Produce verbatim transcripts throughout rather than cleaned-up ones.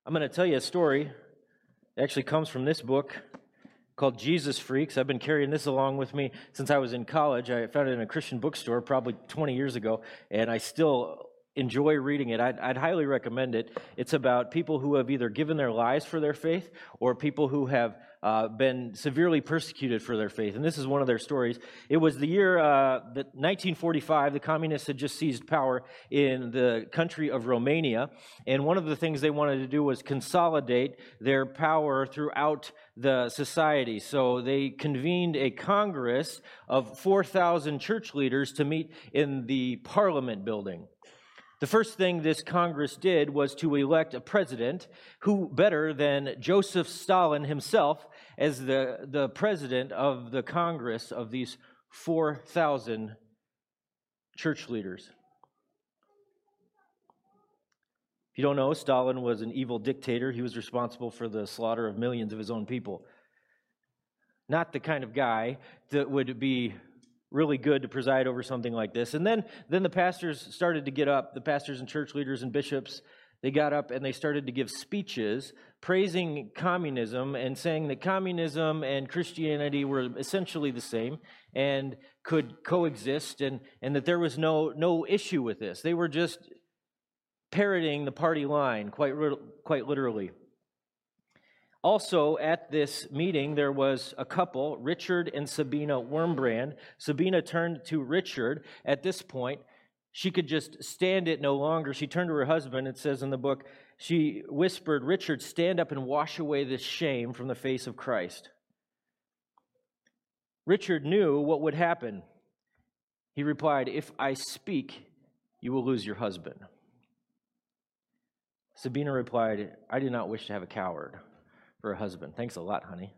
I'm going to tell you a story. It actually comes from this book called Jesus Freaks. I've been carrying this along with me since I was in college. I found it in a Christian bookstore probably twenty years ago, and I still enjoy reading it. I'd, I'd highly recommend it. It's about people who have either given their lives for their faith or people who have uh, been severely persecuted for their faith. And this is one of their stories. It was the year uh, that nineteen forty-five. The communists had just seized power in the country of Romania. And one of the things they wanted to do was consolidate their power throughout the society. So they convened a congress of four thousand church leaders to meet in the Parliament building. The first thing this Congress did was to elect a president who better than Joseph Stalin himself as the, the president of the Congress of these four thousand church leaders. If you don't know, Stalin was an evil dictator. He was responsible for the slaughter of millions of his own people. Not the kind of guy that would be really good to preside over something like this. And then, then the pastors started to get up, the pastors and church leaders and bishops, they got up and they started to give speeches praising communism and saying that communism and Christianity were essentially the same and could coexist, and, and that there was no, no issue with this. They were just parroting the party line, quite, quite literally. Also, at this meeting, there was a couple, Richard and Sabina Wurmbrand. Sabina turned to Richard. At this point, she could just stand it no longer. She turned to her husband. It says in the book, she whispered, "Richard, stand up and wash away this shame from the face of Christ." Richard knew what would happen. He replied, "If I speak, you will lose your husband." Sabina replied, "I do not wish to have a coward for a husband." Thanks a lot, honey.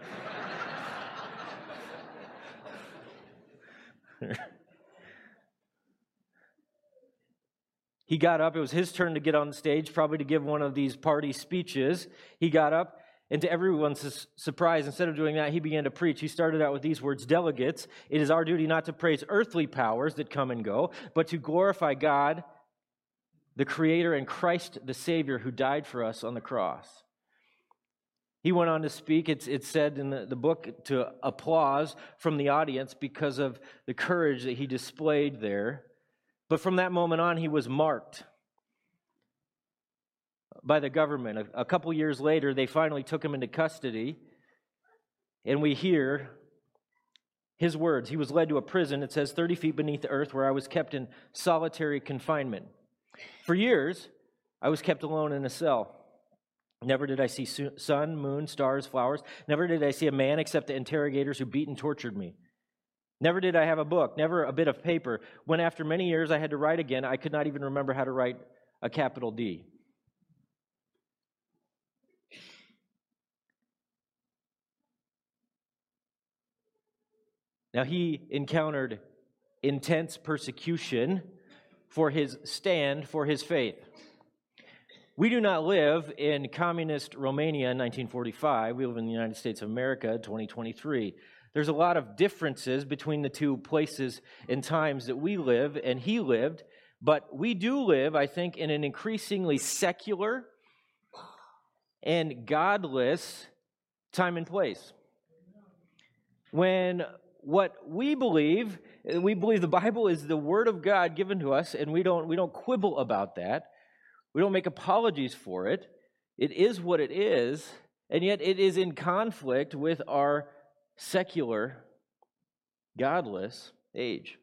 He got up. It was his turn to get on the stage, probably to give one of these party speeches. He got up, and to everyone's surprise, instead of doing that, he began to preach. He started out with these words, "Delegates, it is our duty not to praise earthly powers that come and go, but to glorify God, the Creator, and Christ, the Savior, who died for us on the cross." He went on to speak, it's, it's said in the, the book, to applause from the audience because of the courage that he displayed there. But from that moment on, he was marked by the government. A, a couple years later, they finally took him into custody, and we hear his words. He was led to a prison, it says, thirty feet beneath the earth, where I was kept in solitary confinement. For years, I was kept alone in a cell. Never did I see sun, moon, stars, flowers. Never did I see a man except the interrogators who beat and tortured me. Never did I have a book, never a bit of paper. When after many years I had to write again, I could not even remember how to write a capital D. Now, he encountered intense persecution for his stand for his faith. We do not live in communist Romania in nineteen forty-five. We live in the United States of America in twenty twenty-three. There's a lot of differences between the two places and times that we live and he lived, but we do live, I think, in an increasingly secular and godless time and place. When what we believe, we believe the Bible is the Word of God given to us, and we don't we don't quibble about that. We don't make apologies for it. It is what it is, and yet it is in conflict with our secular, godless age.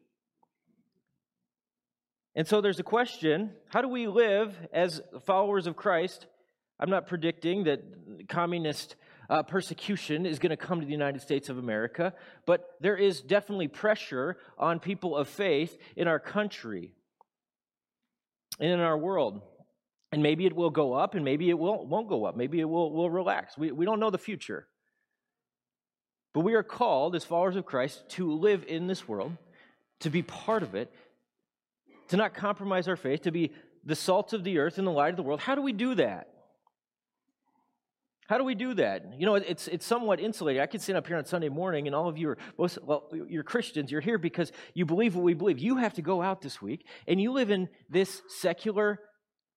And so there's a question, how do we live as followers of Christ? I'm not predicting that communist uh, persecution is going to come to the United States of America, but there is definitely pressure on people of faith in our country and in our world. And maybe it will go up, and maybe it will, won't go up. Maybe it will, will relax. We, we don't know the future. But we are called, as followers of Christ, to live in this world, to be part of it, to not compromise our faith, to be the salt of the earth and the light of the world. How do we do that? How do we do that? You know, it's it's somewhat insulated. I could stand up here on Sunday morning, and all of you are, well, you're Christians. You're here because you believe what we believe. You have to go out this week, and you live in this secular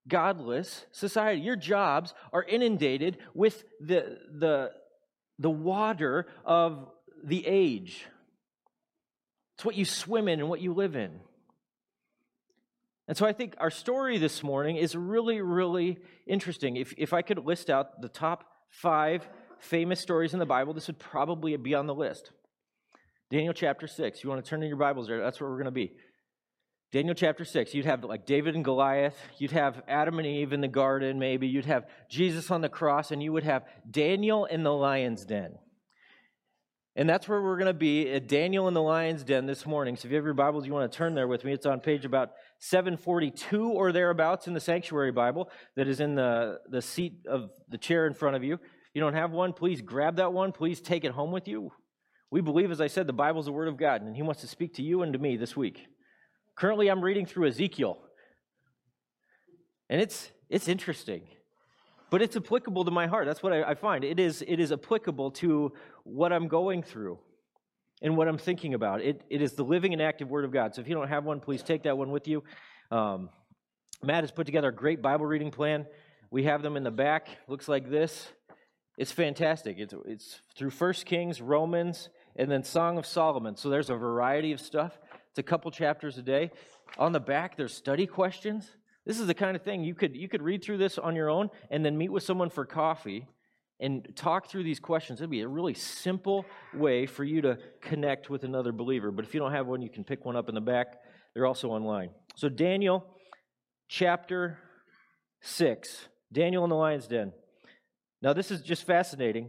godless society. Your jobs are inundated with the, the, the water of the age. It's what you swim in and what you live in. And so I think our story this morning is really, really interesting. If, if I could list out the top five famous stories in the Bible, this would probably be on the list. Daniel chapter six. You want to turn in your Bibles there? That's where we're going to be. Daniel chapter six. You'd have like David and Goliath. You'd have Adam and Eve in the garden maybe. You'd have Jesus on the cross. And you would have Daniel in the lion's den. And that's where we're going to be, at Daniel in the lion's den this morning. So if you have your Bibles, you want to turn there with me. It's on page about seven forty-two or thereabouts in the Sanctuary Bible that is in the, the seat of the chair in front of you. If you don't have one, please grab that one. Please take it home with you. We believe, as I said, the Bible is the Word of God, and He wants to speak to you and to me this week. Currently, I'm reading through Ezekiel. And it's it's interesting. But it's applicable to my heart. That's what I, I find. It is, it is applicable to what I'm going through and what I'm thinking about. It, it is the living and active Word of God. So if you don't have one, please take that one with you. Um, Matt has put together a great Bible reading plan. We have them in the back. Looks like this. It's fantastic. It's, it's through First Kings, Romans, and then Song of Solomon. So there's a variety of stuff. It's a couple chapters a day. On the back, there's study questions. This is the kind of thing you could you could read through this on your own and then meet with someone for coffee and talk through these questions. It'd be a really simple way for you to connect with another believer. But if you don't have one, you can pick one up in the back. They're also online. So Daniel chapter six. Daniel in the lion's den. Now this is just fascinating.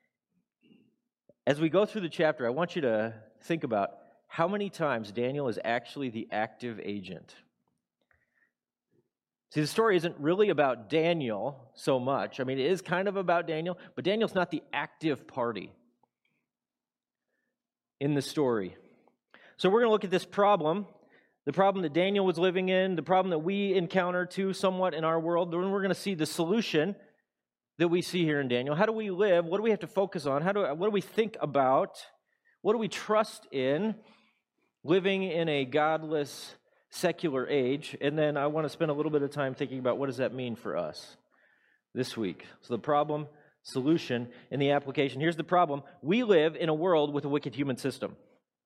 As we go through the chapter, I want you to think about how many times Daniel is actually the active agent. See, the story isn't really about Daniel so much. I mean, it is kind of about Daniel, but Daniel's not the active party in the story. So we're going to look at this problem, the problem that Daniel was living in, the problem that we encounter too somewhat in our world. Then we're going to see the solution that we see here in Daniel. How do we live? What do we have to focus on? How do what do we think about? What do we trust in living in a godless secular age? And then I want to spend a little bit of time thinking about what does that mean for us this week. So the problem, solution, and the application. Here's the problem. We live in a world with a wicked human system.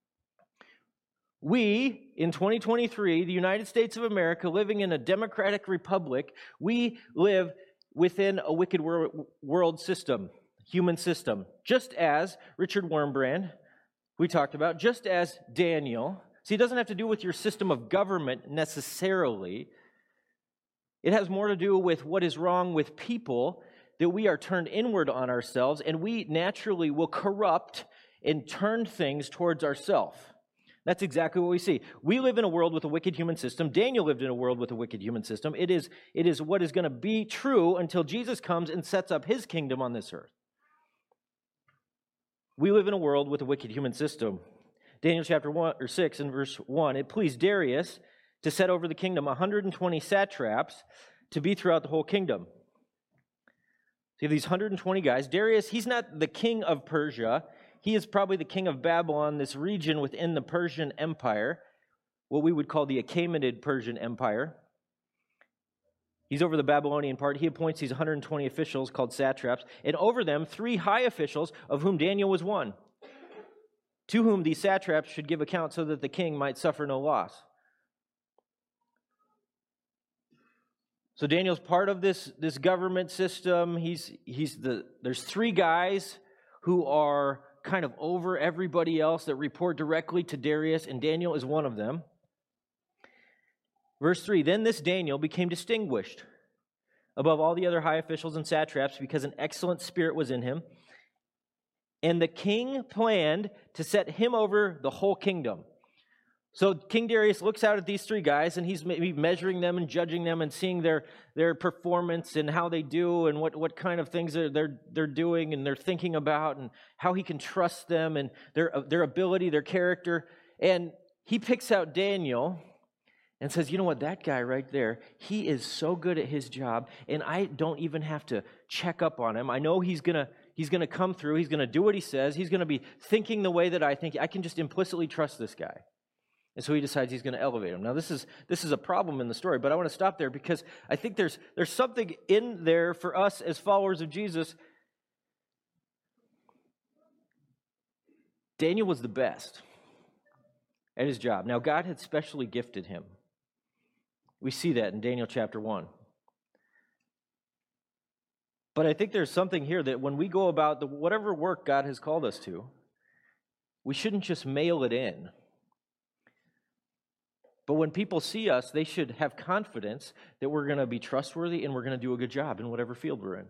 We, in twenty twenty-three, the United States of America, living in a democratic republic, we live within a wicked world system, human system. Just as Richard Wurmbrand, we talked about, just as Daniel. See, it doesn't have to do with your system of government necessarily. It has more to do with what is wrong with people, that we are turned inward on ourselves, and we naturally will corrupt and turn things towards ourselves. That's exactly what we see. We live in a world with a wicked human system. Daniel lived in a world with a wicked human system. It is, it is what is going to be true until Jesus comes and sets up His kingdom on this earth. We live in a world with a wicked human system. Daniel chapter one or six and verse one, it pleased Darius to set over the kingdom one hundred twenty satraps to be throughout the whole kingdom. So you have these one hundred twenty guys. Darius, he's not the king of Persia. He is probably the king of Babylon, this region within the Persian Empire, what we would call the Achaemenid Persian Empire. He's over the Babylonian part. He appoints these one hundred twenty officials called satraps, and over them three high officials, of whom Daniel was one, to whom these satraps should give account so that the king might suffer no loss. So Daniel's part of this, this government system. He's, he's the, there's three guys who are kind of over everybody else that report directly to Darius, and Daniel is one of them. Verse three, then this Daniel became distinguished above all the other high officials and satraps because an excellent spirit was in him. And the king planned to set him over the whole kingdom. So King Darius looks out at these three guys, and he's maybe measuring them and judging them and seeing their, their performance and how they do and what, what kind of things they're, they're, they're doing and they're thinking about and how he can trust them and their, their ability, their character. And he picks out Daniel and says, you know what, that guy right there, he is so good at his job, and I don't even have to check up on him. I know he's going to he's gonna come through. He's going to do what he says. He's going to be thinking the way that I think. I can just implicitly trust this guy. And so he decides he's going to elevate him. Now, this is this is a problem in the story, but I want to stop there because I think there's there's something in there for us as followers of Jesus. Daniel was the best at his job. Now, God had specially gifted him. We see that in Daniel chapter one. But I think there's something here that when we go about the whatever work God has called us to, we shouldn't just mail it in. But when people see us, they should have confidence that we're going to be trustworthy and we're going to do a good job in whatever field we're in.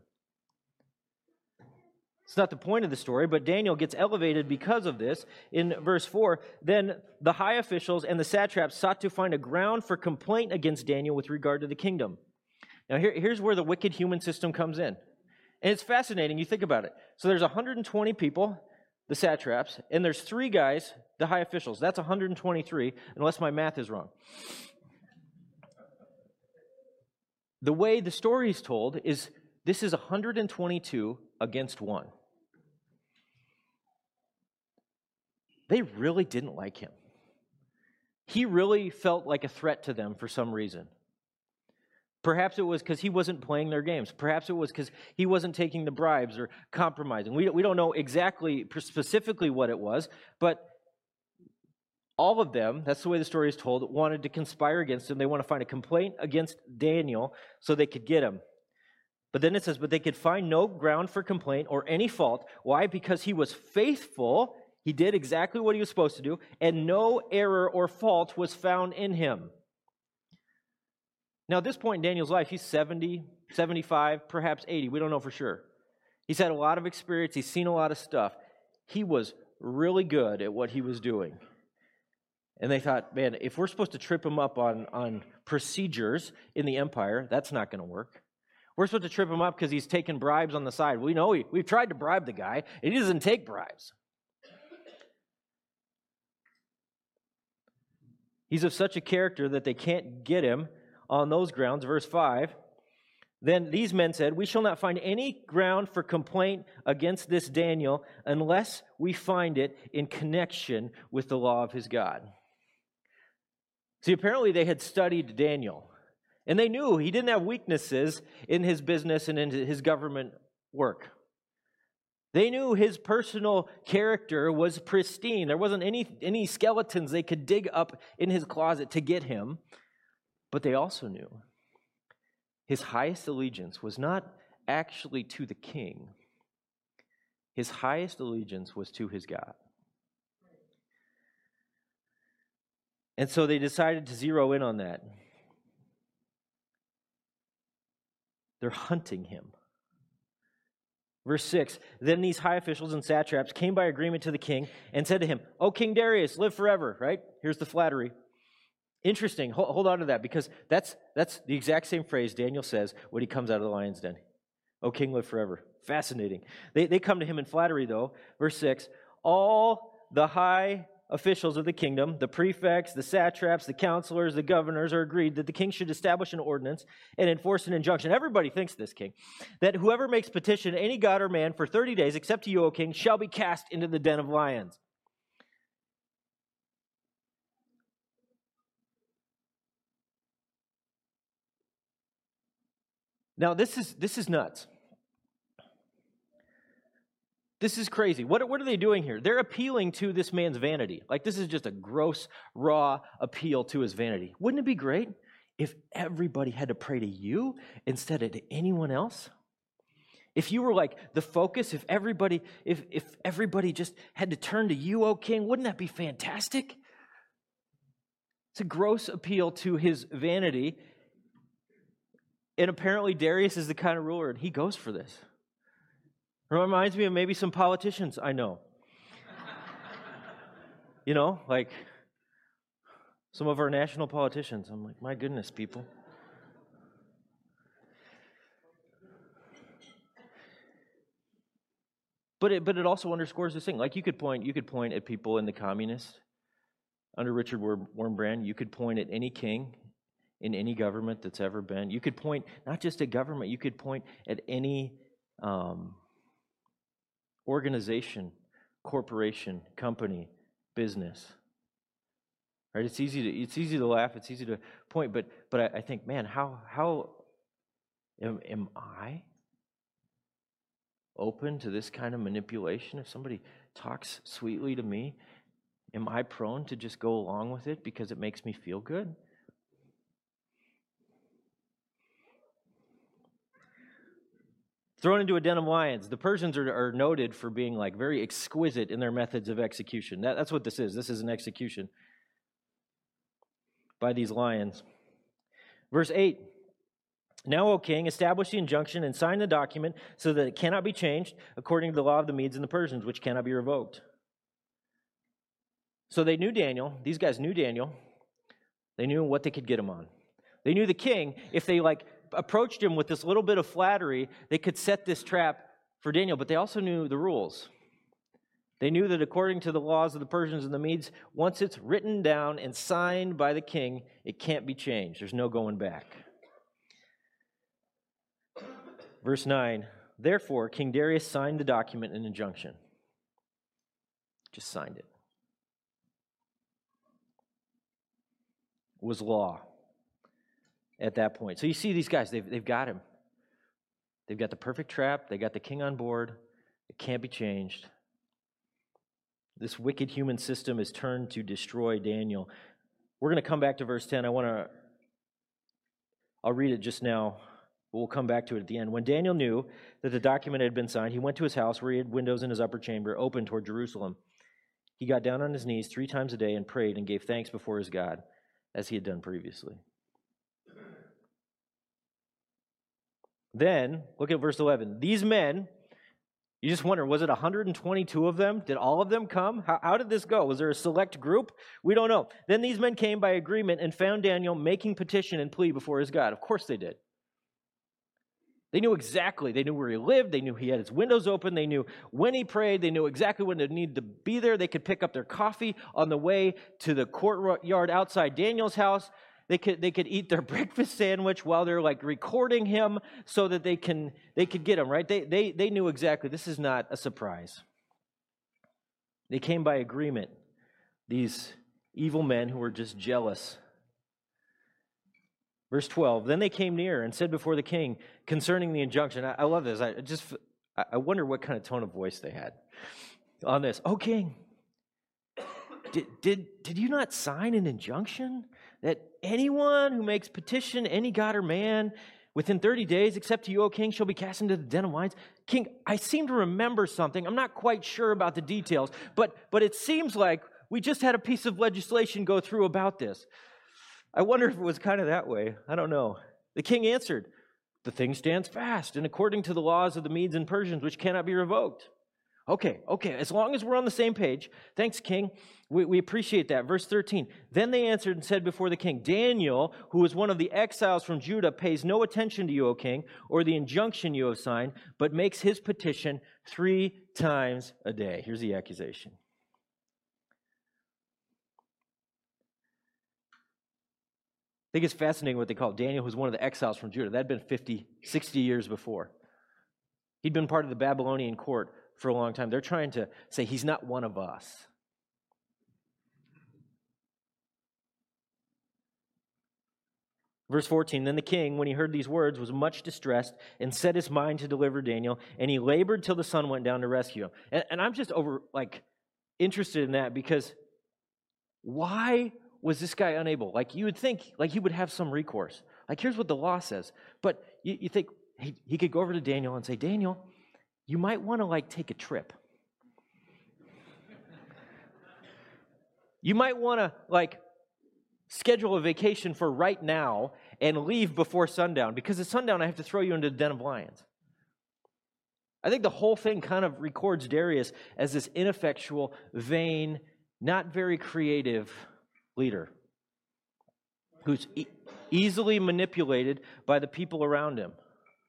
It's not the point of the story, but Daniel gets elevated because of this. In verse four, then the high officials and the satraps sought to find a ground for complaint against Daniel with regard to the kingdom. Now here, here's where the wicked human system comes in. And it's fascinating, you think about it. So there's one hundred twenty people, the satraps, and there's three guys, the high officials. That's one hundred twenty-three, unless my math is wrong. The way the story is told is this is one hundred twenty-two against one. They really didn't like him. He really felt like a threat to them for some reason. Perhaps it was because he wasn't playing their games. Perhaps it was because he wasn't taking the bribes or compromising. We, we don't know exactly, specifically what it was, but all of them, that's the way the story is told, wanted to conspire against him. They want to find a complaint against Daniel so they could get him. But then it says, but they could find no ground for complaint or any fault. Why? Because he was faithful. He did exactly what he was supposed to do, and no error or fault was found in him. Now, at this point in Daniel's life, he's seventy, seventy-five, perhaps eighty. We don't know for sure. He's had a lot of experience. He's seen a lot of stuff. He was really good at what he was doing. And they thought, man, if we're supposed to trip him up on, on procedures in the empire, that's not going to work. We're supposed to trip him up because he's taking bribes on the side. We know he, we've tried to bribe the guy, and he doesn't take bribes. He's of such a character that they can't get him on those grounds. Verse five, then these men said, we shall not find any ground for complaint against this Daniel unless we find it in connection with the law of his God. See, apparently they had studied Daniel, and they knew he didn't have weaknesses in his business and in his government work. They knew his personal character was pristine. There wasn't any, any skeletons they could dig up in his closet to get him. But they also knew his highest allegiance was not actually to the king. His highest allegiance was to his God. And so they decided to zero in on that. They're hunting him. Verse six, then these high officials and satraps came by agreement to the king and said to him, O King Darius, live forever, right? Here's the flattery. Interesting. Hold, hold on to that, because that's that's the exact same phrase Daniel says when he comes out of the lion's den. O king, live forever. Fascinating. They, they come to him in flattery, though. Verse six, all the high officials of the kingdom, the prefects, the satraps, the counselors, the governors, are agreed that the king should establish an ordinance and enforce an injunction. Everybody thinks this, king, that whoever makes petition to any god or man for thirty days, except to you, O king, shall be cast into the den of lions. Now, this is this is nuts. This is crazy. What, what are they doing here? They're appealing to this man's vanity. Like, this is just a gross, raw appeal to his vanity. Wouldn't it be great if everybody had to pray to you instead of to anyone else? If you were like the focus, if everybody, if, if everybody just had to turn to you, O king, wouldn't that be fantastic? It's a gross appeal to his vanity. And apparently Darius is the kind of ruler, and he goes for this. It reminds me of maybe some politicians I know. You know, like some of our national politicians. I'm like, my goodness, people. But it, but it also underscores this thing. Like you could point, you could point at people in the communists under Richard Wurmbrand. You could point at any king in any government that's ever been. You could point not just at government. You could point at any um, organization, corporation, company, business. Right? It's easy to it's easy to laugh, it's easy to point, but but I, I think, man, how how am, am I open to this kind of manipulation? If somebody talks sweetly to me, am I prone to just go along with it because it makes me feel good? Thrown into a den of lions. The Persians are, are noted for being like very exquisite in their methods of execution. That, that's what this is. This is an execution by these lions. Verse eight. Now, O king, establish the injunction and sign the document so that it cannot be changed according to the law of the Medes and the Persians, which cannot be revoked. So they knew Daniel. These guys knew Daniel. They knew what they could get him on. They knew the king, if they like approached him with this little bit of flattery, they could set this trap for Daniel, but they also knew the rules. They knew that according to the laws of the Persians and the Medes, once it's written down and signed by the king, it can't be changed. There's no going back. Verse nine, therefore, King Darius signed the document and injunction. Just signed it. It was law at that point. So you see these guys, they've, they've got him. They've got the perfect trap. They got the king on board. It can't be changed. This wicked human system is turned to destroy Daniel. We're going to come back to verse ten. I want to, I'll read it just now. We'll come back to it at the end. When Daniel knew that the document had been signed, he went to his house where he had windows in his upper chamber open toward Jerusalem. He got down on his knees three times a day and prayed and gave thanks before his God, as he had done previously. Then, look at verse eleven. These men, you just wonder, was it one hundred twenty-two of them? Did all of them come? How, how did this go? Was there a select group? We don't know. Then these men came by agreement and found Daniel making petition and plea before his God. Of course they did. They knew exactly. They knew where he lived. They knew he had his windows open. They knew when he prayed. They knew exactly when they needed to be there. They could pick up their coffee on the way to the courtyard outside Daniel's house. They could they could eat their breakfast sandwich while they're like recording him so that they can they could get him, right? They they they knew exactly. This is not a surprise. They came by agreement. These evil men who were just jealous. Verse twelve, then they came near and said before the king concerning the injunction. I, I love this. I just I wonder what kind of tone of voice they had on this. Oh, king, did, did, did you not sign an injunction that anyone who makes petition, any god or man, within thirty days, except to you, O king, shall be cast into the den of lions? King, I seem to remember something. I'm not quite sure about the details, but but it seems like we just had a piece of legislation go through about this. I wonder if it was kind of that way. I don't know. The king answered, the thing stands fast, and according to the laws of the Medes and Persians, which cannot be revoked. Okay, okay, as long as we're on the same page. Thanks, king. We, we appreciate that. Verse thirteen, then they answered and said before the king, Daniel, who is one of the exiles from Judah, pays no attention to you, O king, or the injunction you have signed, but makes his petition three times a day. Here's the accusation. I think it's fascinating what they call it. Daniel, who's one of the exiles from Judah. That had been fifty, sixty years before. He'd been part of the Babylonian court for a long time. They're trying to say he's not one of us. Verse fourteen, then the king, when he heard these words, was much distressed and set his mind to deliver Daniel, and he labored till the sun went down to rescue him. And, and I'm just over, like, interested in that because why was this guy unable? Like, you would think, like, he would have some recourse. Like, here's what the law says. But you, you think he, he could go over to Daniel and say, Daniel, you might want to, like, take a trip. You might want to, like, schedule a vacation for right now and leave before sundown, because at sundown I have to throw you into the den of lions. I think the whole thing kind of records Darius as this ineffectual, vain, not very creative leader who's e- easily manipulated by the people around him.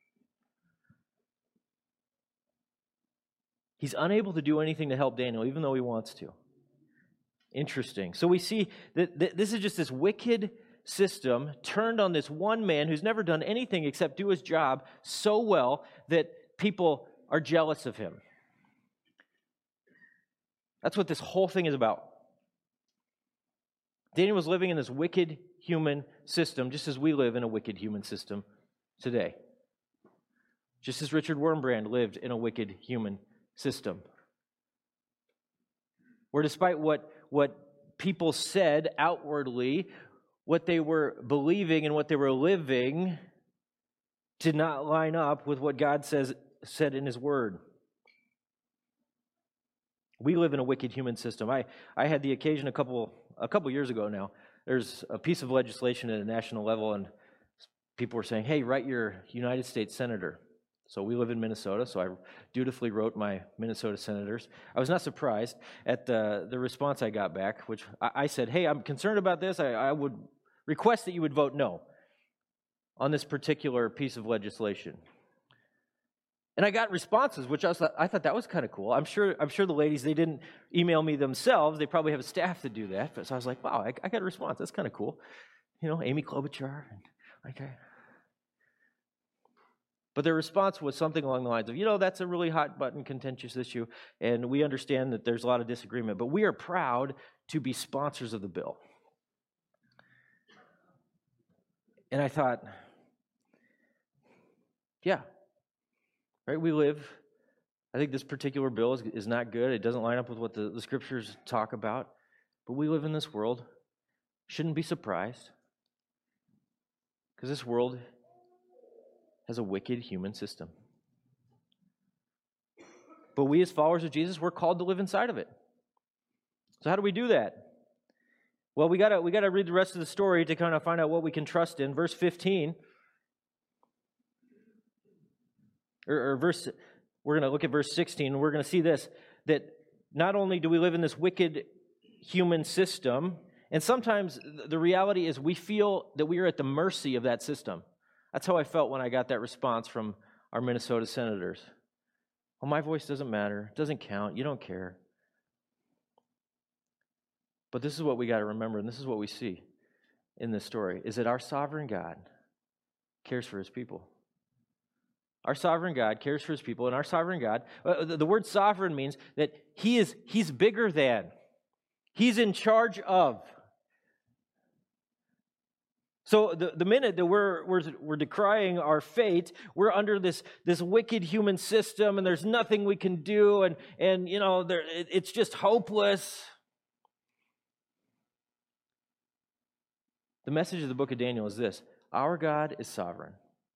He's unable to do anything to help Daniel, even though he wants to. Interesting. So we see that th- this is just this wicked system turned on this one man who's never done anything except do his job so well that people are jealous of him. That's what this whole thing is about. Daniel was living in this wicked human system, just as we live in a wicked human system today. Just as Richard Wurmbrand lived in a wicked human system. Where despite what, what people said outwardly, what they were believing and what they were living did not line up with what God says said in His Word. We live in a wicked human system. I, I had the occasion a couple a couple years ago now. There's a piece of legislation at a national level, and people were saying, hey, write your United States Senator. So we live in Minnesota, so I dutifully wrote my Minnesota senators. I was not surprised at the, the response I got back, which I, I said, hey, I'm concerned about this. I, I would request that you would vote no on this particular piece of legislation. And I got responses, which I, was, I thought that was kind of cool. I'm sure I'm sure the ladies, they didn't email me themselves. They probably have a staff to do that. But so I was like, wow, I, I got a response. That's kind of cool. You know, Amy Klobuchar. And, okay. But their response was something along the lines of, you know, that's a really hot button contentious issue, and we understand that there's a lot of disagreement, but we are proud to be sponsors of the bill. And I thought, yeah, right, we live, I think this particular bill is, is not good. It doesn't line up with what the, the scriptures talk about, but we live in this world. Shouldn't be surprised, because this world has a wicked human system. But we as followers of Jesus, we're called to live inside of it. So how do we do that? Well, we gotta we gotta read the rest of the story to kind of find out what we can trust in. Verse fifteen, or, or verse, we're gonna look at verse sixteen, and we're gonna see this, that not only do we live in this wicked human system, and sometimes the reality is we feel that we are at the mercy of that system. That's how I felt when I got that response from our Minnesota senators. Well, my voice doesn't matter. It doesn't count. You don't care. But this is what we got to remember, and this is what we see in this story, is that our sovereign God cares for His people. Our sovereign God cares for His people, and our sovereign God, uh, the, the word sovereign means that He is He's bigger than. He's in charge of. So the, the minute that we're, we're we're decrying our fate, we're under this, this wicked human system, and there's nothing we can do, and, and you know, there, it, it's just hopeless. The message of the book of Daniel is this: our God is sovereign.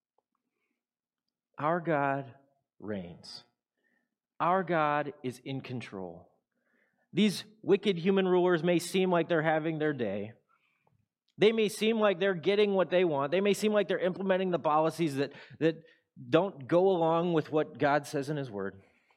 Our God reigns. Our God is in control. These wicked human rulers may seem like they're having their day. They may seem like they're getting what they want. They may seem like they're implementing the policies that, that don't go along with what God says in His Word.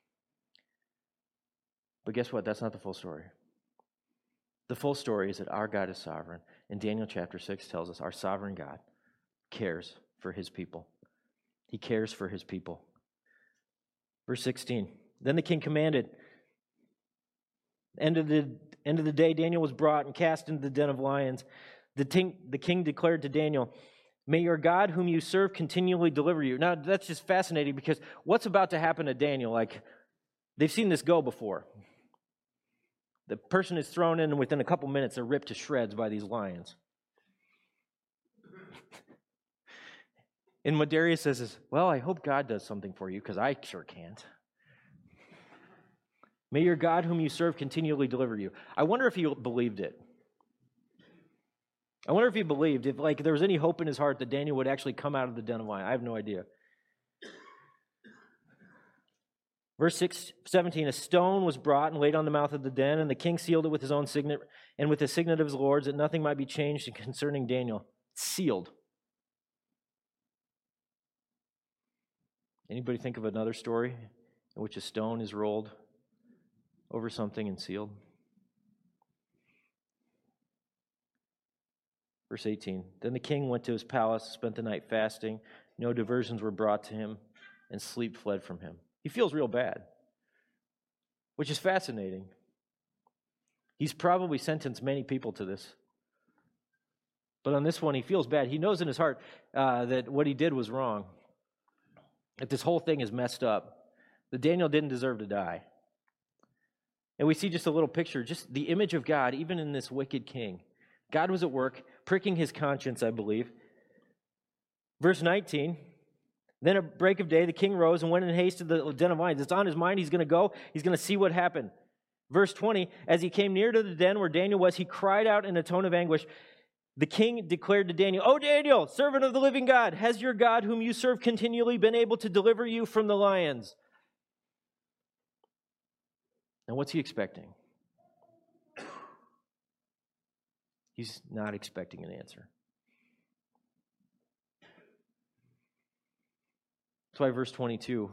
But guess what? That's not the full story. The full story is that our God is sovereign. And Daniel chapter six tells us our sovereign God cares for His people. He cares for His people. Verse sixteen. Then the king commanded. End of the end of the day, Daniel was brought and cast into the den of lions. The king, the king declared to Daniel, "May your God whom you serve continually deliver you." Now, that's just fascinating, because what's about to happen to Daniel? Like, they've seen this go before. The person is thrown in, and within a couple minutes, they're ripped to shreds by these lions. And what Darius says is, well, I hope God does something for you, because I sure can't. May your God whom you serve continually deliver you. I wonder if he believed it. I wonder if he believed, if like there was any hope in his heart that Daniel would actually come out of the den of lions. I have no idea. Verse six, seventeen, a stone was brought and laid on the mouth of the den, and the king sealed it with his own signet and with the signet of his lords, that nothing might be changed concerning Daniel. It's sealed. Anybody think of another story in which a stone is rolled over something and sealed? Verse eighteen, then the king went to his palace, spent the night fasting. No diversions were brought to him, and sleep fled from him. He feels real bad, which is fascinating. He's probably sentenced many people to this. But on this one, he feels bad. He knows in his heart uh, that what he did was wrong, that this whole thing is messed up, that Daniel didn't deserve to die. And we see just a little picture, just the image of God, even in this wicked king. God was at work, pricking his conscience, I believe. Verse nineteen, then at break of day, the king rose and went in haste to the den of lions. It's on his mind. He's going to go. He's going to see what happened. Verse twenty, as he came near to the den where Daniel was, he cried out in a tone of anguish. The king declared to Daniel, "O Daniel, servant of the living God, has your God, whom you serve continually, been able to deliver you from the lions?" Now, what's he expecting? He's not expecting an answer. That's why verse twenty-two,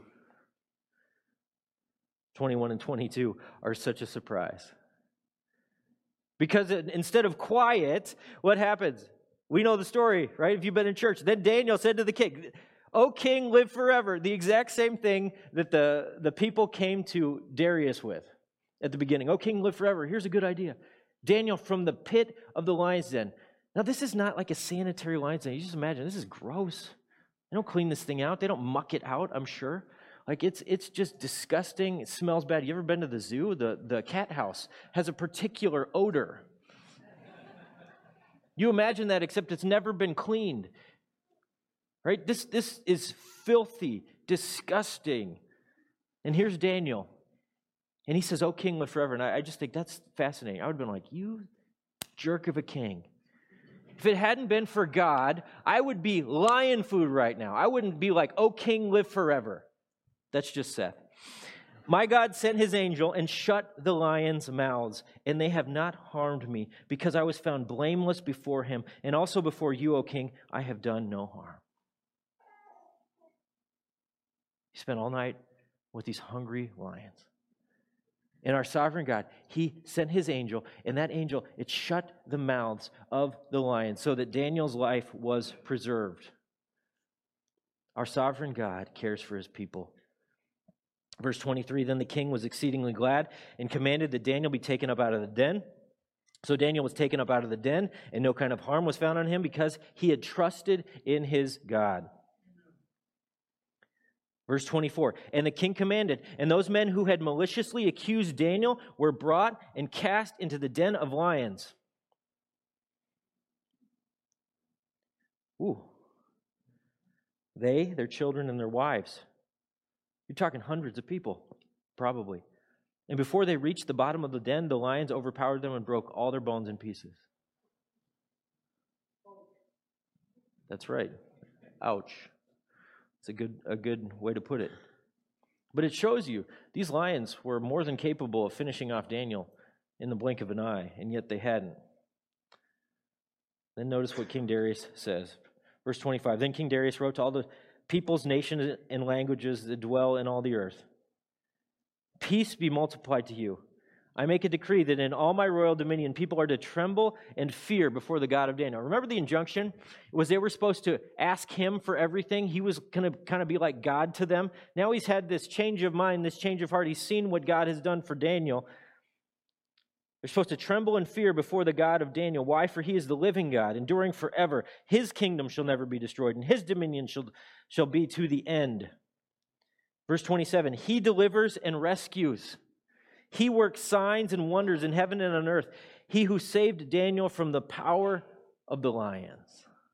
twenty-one and twenty-two are such a surprise. Because it, instead of quiet, what happens? We know the story, right? If you've been in church. Then Daniel said to the king, "O king, live forever." The exact same thing that the, the people came to Darius with at the beginning. "O king, live forever." Here's a good idea. Daniel, from the pit of the lion's den. Now, this is not like a sanitary lion's den. You just imagine, this is gross. They don't clean this thing out. They don't muck it out, I'm sure. Like, it's it's just disgusting. It smells bad. You ever been to the zoo? The, the cat house has a particular odor. You imagine that, except it's never been cleaned. Right? This, this is filthy, disgusting. And here's Daniel. And he says, "O king, live forever." And I, I just think that's fascinating. I would have been like, you jerk of a king. If it hadn't been for God, I would be lion food right now. I wouldn't be like, "O king, live forever." That's just Seth. "My God sent his angel and shut the lions' mouths, and they have not harmed me, because I was found blameless before him, and also before you, O king, I have done no harm." He spent all night with these hungry lions. And our sovereign God, he sent his angel, and that angel, it shut the mouths of the lions so that Daniel's life was preserved. Our sovereign God cares for his people. Verse twenty-three, then the king was exceedingly glad and commanded that Daniel be taken up out of the den. So Daniel was taken up out of the den, and no kind of harm was found on him because he had trusted in his God. Verse twenty-four, and the king commanded, and those men who had maliciously accused Daniel were brought and cast into the den of lions. Ooh. They, their children, and their wives. You're talking hundreds of people, probably. And before they reached the bottom of the den, the lions overpowered them and broke all their bones in pieces. That's right. Ouch. It's a good a good way to put it. But it shows you, these lions were more than capable of finishing off Daniel in the blink of an eye, and yet they hadn't. Then notice what King Darius says. Verse twenty-five, then King Darius wrote to all the peoples, nations, and languages that dwell in all the earth, "Peace be multiplied to you. I make a decree that in all my royal dominion, people are to tremble and fear before the God of Daniel." Remember the injunction? It was they were supposed to ask him for everything. He was going to kind of be like God to them. Now he's had this change of mind, this change of heart. He's seen what God has done for Daniel. They're supposed to tremble and fear before the God of Daniel. Why? For he is the living God, enduring forever. His kingdom shall never be destroyed, and his dominion shall, shall be to the end. Verse twenty-seven, he delivers and rescues. He works signs and wonders in heaven and on earth. He who saved Daniel from the power of the lions.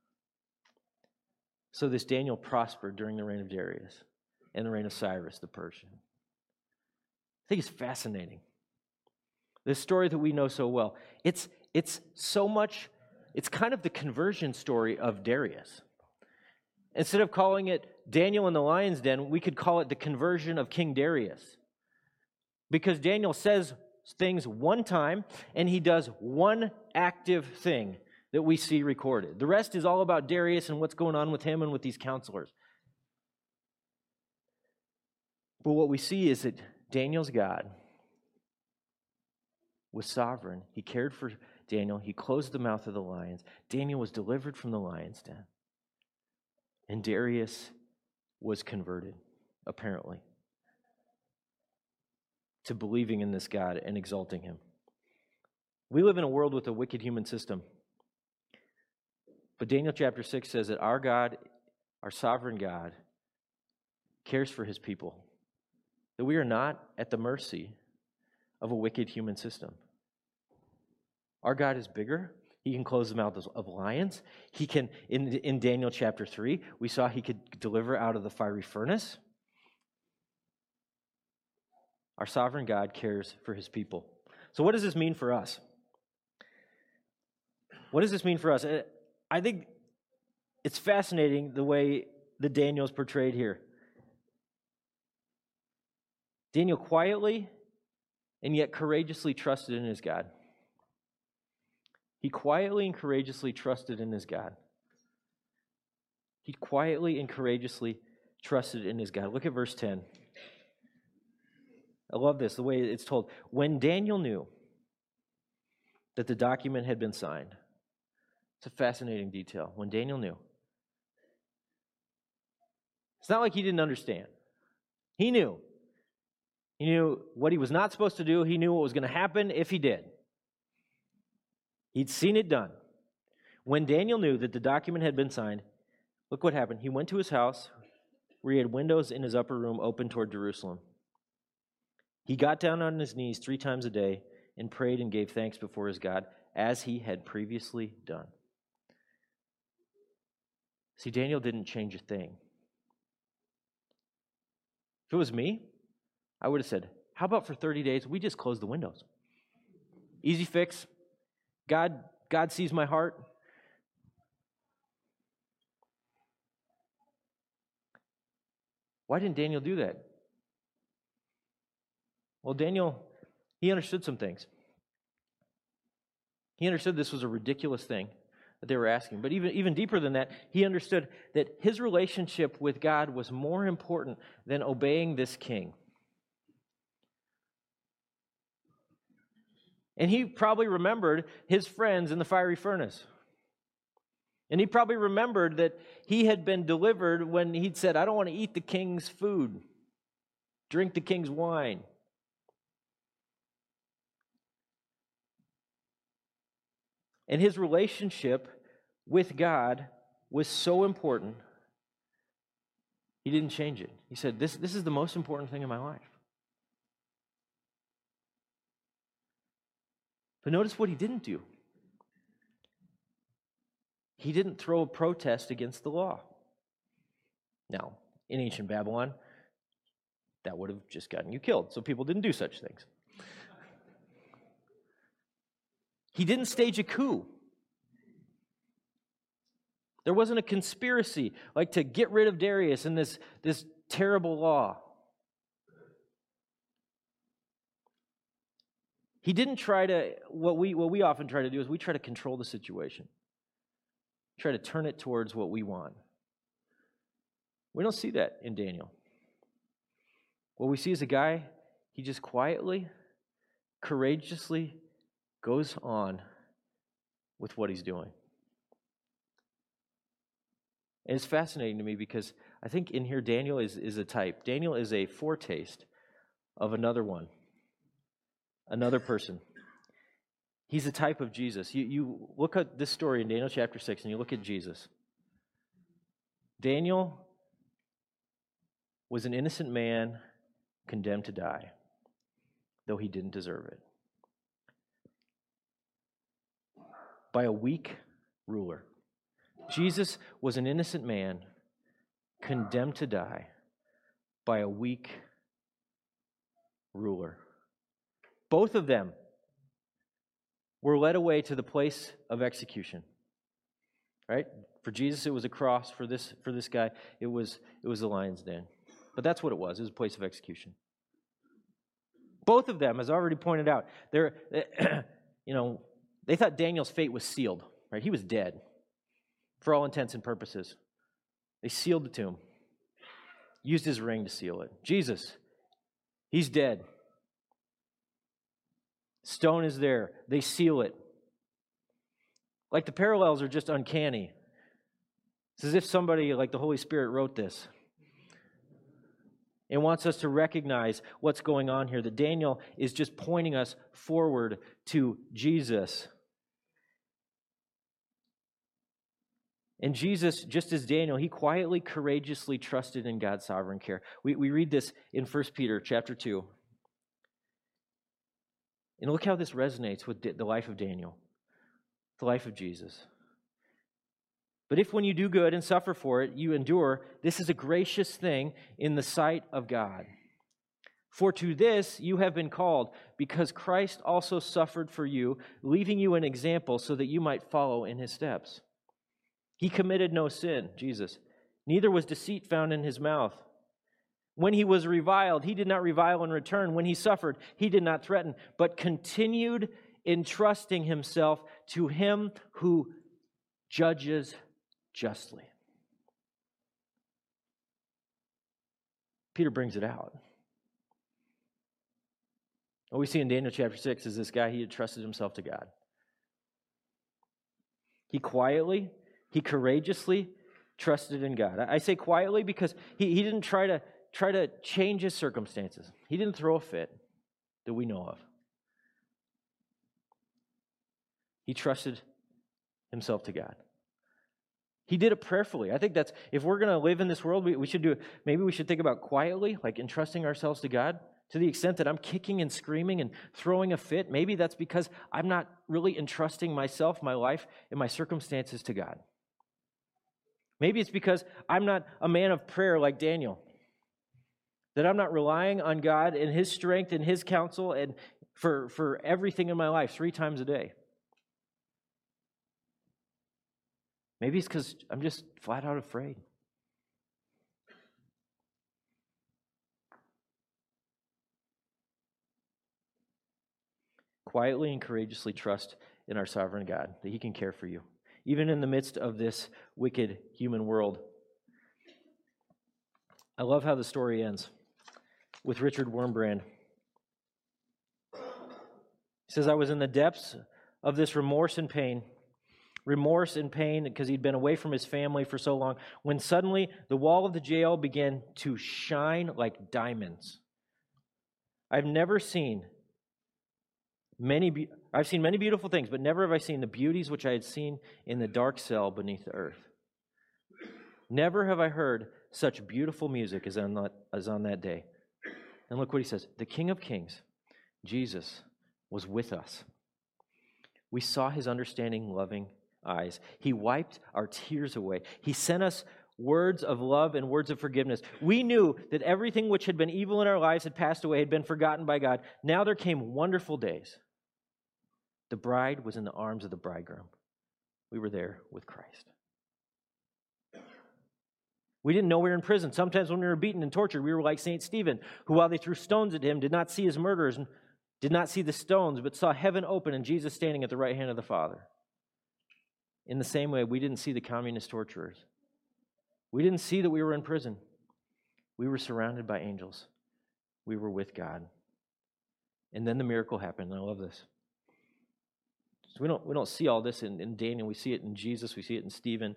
So this Daniel prospered during the reign of Darius and the reign of Cyrus the Persian. I think it's fascinating. This story that we know so well. It's, it's so much, it's kind of the conversion story of Darius. Instead of calling it Daniel in the lion's den, we could call it the conversion of King Darius. Because Daniel says things one time, and he does one active thing that we see recorded. The rest is all about Darius and what's going on with him and with these counselors. But what we see is that Daniel's God was sovereign. He cared for Daniel. He closed the mouth of the lions. Daniel was delivered from the lion's den. And Darius was converted, apparently, to believing in this God and exalting him. We live in a world with a wicked human system. But Daniel chapter six says that our God, our sovereign God, cares for his people. That we are not at the mercy of a wicked human system. Our God is bigger. He can close the mouths of lions. He can, in, in Daniel chapter three, we saw he could deliver out of the fiery furnace. Our sovereign God cares for his people. So what does this mean for us? What does this mean for us? I think it's fascinating the way the Daniel is portrayed here. Daniel quietly and yet courageously trusted in his God. He quietly and courageously trusted in his God. He quietly and courageously trusted in his God. Look at verse ten. I love this, the way it's told. When Daniel knew that the document had been signed. It's a fascinating detail. When Daniel knew. It's not like he didn't understand. He knew. He knew what he was not supposed to do. He knew what was going to happen if he did. He'd seen it done. When Daniel knew that the document had been signed, look what happened. He went to his house where he had windows in his upper room open toward Jerusalem. He got down on his knees three times a day and prayed and gave thanks before his God, as he had previously done. See, Daniel didn't change a thing. If it was me, I would have said, how about for thirty days, we just close the windows? Easy fix. God, God sees my heart. Why didn't Daniel do that? Well, Daniel, he understood some things. He understood this was a ridiculous thing that they were asking. But even, even deeper than that, he understood that his relationship with God was more important than obeying this king. And he probably remembered his friends in the fiery furnace. And he probably remembered that he had been delivered when he'd said, I don't want to eat the king's food, drink the king's wine. And his relationship with God was so important, he didn't change it. He said, this, this is the most important thing in my life. But notice what he didn't do. He didn't throw a protest against the law. Now, in ancient Babylon, that would have just gotten you killed, so people didn't do such things. He didn't stage a coup. There wasn't a conspiracy like to get rid of Darius and this, this terrible law. He didn't try to, what we, what we often try to do is we try to control the situation. Try to turn it towards what we want. We don't see that in Daniel. What we see is a guy, he just quietly, courageously goes on with what he's doing. And it's fascinating to me because I think in here Daniel is, is a type. Daniel is a foretaste of another one, another person. He's a type of Jesus. You, you look at this story in Daniel chapter six and you look at Jesus. Daniel was an innocent man condemned to die, though he didn't deserve it, by a weak ruler. Jesus was an innocent man condemned to die by a weak ruler. Both of them were led away to the place of execution. Right? For Jesus, it was a cross. For this, for this guy, it was it was the lion's den. But that's what it was. It was a place of execution. Both of them, as I already pointed out, they're you know, they thought Daniel's fate was sealed. Right? He was dead. For all intents and purposes. They sealed the tomb. Used his ring to seal it. Jesus, he's dead. Stone is there. They seal it. Like the parallels are just uncanny. It's as if somebody like the Holy Spirit wrote this and wants us to recognize what's going on here. That Daniel is just pointing us forward to Jesus. And Jesus, just as Daniel, he quietly, courageously trusted in God's sovereign care. We, we read this in First Peter chapter two. And look how this resonates with the life of Daniel. the life of Jesus. But if when you do good and suffer for it, you endure, this is a gracious thing in the sight of God. For to this you have been called, because Christ also suffered for you, leaving you an example so that you might follow in his steps. He committed no sin, Jesus, neither was deceit found in his mouth. When he was reviled, he did not revile in return. When he suffered, he did not threaten, but continued entrusting himself to him who judges justly. Peter brings it out. What we see in Daniel chapter six is this guy, he had trusted himself to God. He quietly, he courageously trusted in God. I say quietly because he, he didn't try to try to change his circumstances. He didn't throw a fit that we know of. He trusted himself to God. He did it prayerfully. I think that's, if we're going to live in this world, we, we should do it. Maybe we should think about quietly, like entrusting ourselves to God. To the extent that I'm kicking and screaming and throwing a fit, maybe that's because I'm not really entrusting myself, my life, and my circumstances to God. Maybe it's because I'm not a man of prayer like Daniel. That I'm not relying on God and his strength and his counsel and for, for everything in my life three times a day. Maybe it's because I'm just flat out afraid. Quietly and courageously trust in our sovereign God, that he can care for you, even in the midst of this wicked human world. I love how the story ends with Richard Wurmbrand. He says, I was in the depths of this remorse and pain, remorse and pain because he'd been away from his family for so long, when suddenly the wall of the jail began to shine like diamonds. I've never seen Many, be- I've seen many beautiful things, but never have I seen the beauties which I had seen in the dark cell beneath the earth. Never have I heard such beautiful music as on that, as on that day. And look what he says. The King of Kings, Jesus, was with us. We saw his understanding, loving eyes. He wiped our tears away. He sent us words of love and words of forgiveness. We knew that everything which had been evil in our lives had passed away, had been forgotten by God. Now there came wonderful days. The bride was in the arms of the bridegroom. We were there with Christ. We didn't know we were in prison. Sometimes when we were beaten and tortured, we were like Saint Stephen, who while they threw stones at him, did not see his murderers and did not see the stones, but saw heaven open and Jesus standing at the right hand of the Father. In the same way, we didn't see the communist torturers. We didn't see that we were in prison. We were surrounded by angels. We were with God. And then the miracle happened, and I love this. So we don't, we don't see all this in, in Daniel. We see it in Jesus. We see it in Stephen.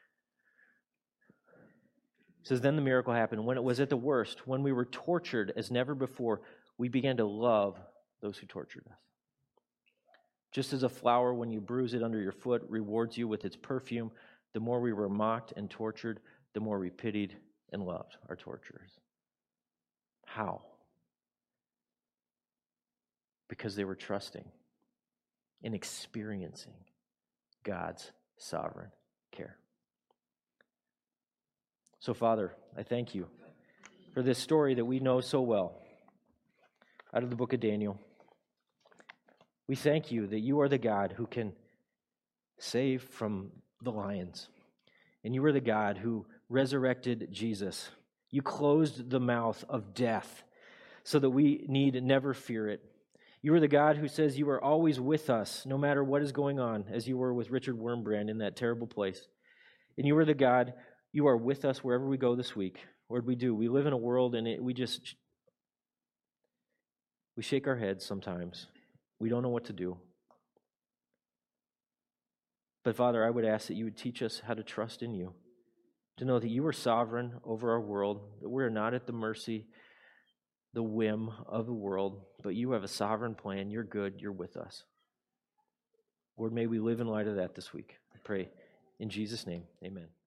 It says, then the miracle happened. When it was at the worst, when we were tortured as never before, we began to love those who tortured us. Just as a flower, when you bruise it under your foot, rewards you with its perfume, the more we were mocked and tortured, the more we pitied and loved our torturers. How? Because they were trusting and experiencing God's sovereign care. So, Father, I thank you for this story that we know so well out of the book of Daniel. We thank you that you are the God who can save from the lions. And you are the God who resurrected Jesus. You closed the mouth of death so that we need never fear it. You are the God who says you are always with us, no matter what is going on, as you were with Richard Wurmbrand in that terrible place. And you are the God, you are with us wherever we go this week. Lord, we do. We live in a world and it, we just, we shake our heads sometimes. We don't know what to do. But Father, I would ask that you would teach us how to trust in you, to know that you are sovereign over our world, that we are not at the mercy, the whim of the world, but you have a sovereign plan. You're good. You're with us. Lord, may we live in light of that this week. I pray in Jesus' name. Amen.